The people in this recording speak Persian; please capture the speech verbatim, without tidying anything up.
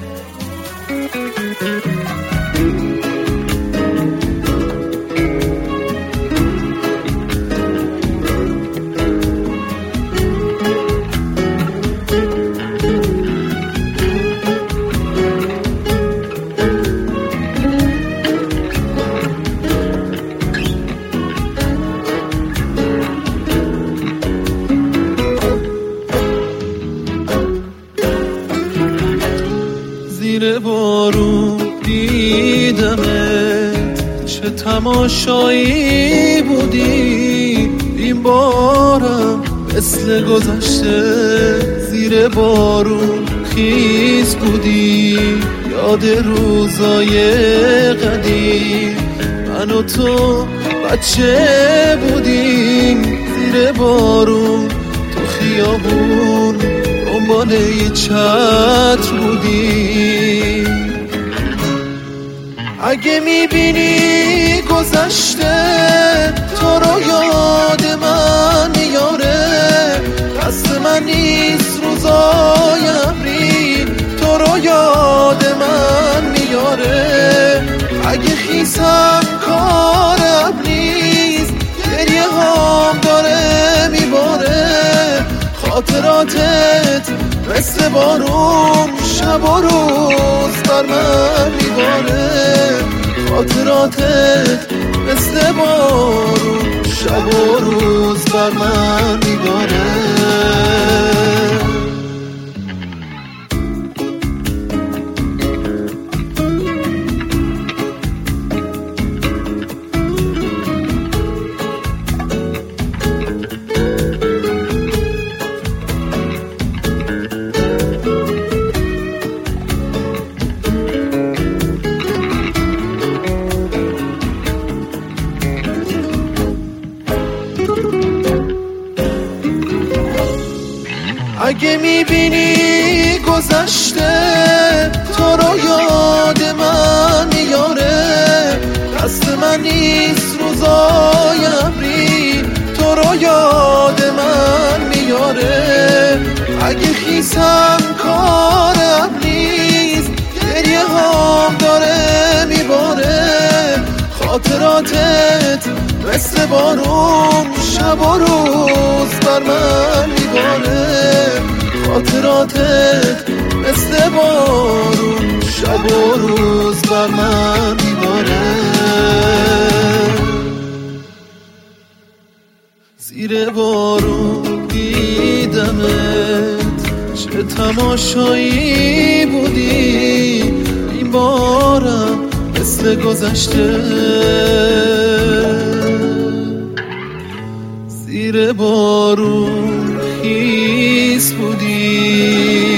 زیر بارون دیدمت، چه تماشایی بودی. این بارم مثل گذشته زیر بارون خیس بودی. یاد روزای قدیم من و تو بچه بودیم. زیر بارون تو خیابون دنبال یه چتر بودی. اگه میبینی گذشته تو رو یاد من میاره. دست من نیست روزای ابری تو رو یاد من میاره. اگه خیسم کارم نیست گریه هام داره میباره. خاطراتت مثل بارون شب و روز بر من میباره. خاطراتت مثل بارون شب و روز بر من میباره. اگه میبینی گذشته تو رو یاد من میاره. دست من نیست روزای ابری تو رو یاد من میاره. اگه خیسم کارم نیست گریه هام داره میباره. خاطراتت مثل بارون شب و روز بر من میباره. خاطراتت مثل بارون شب و روز بر من میباره. زیر بارون دیدمت، چه تماشایی بودی. این بارم مثل گذشته زیر بارون خیس بودی.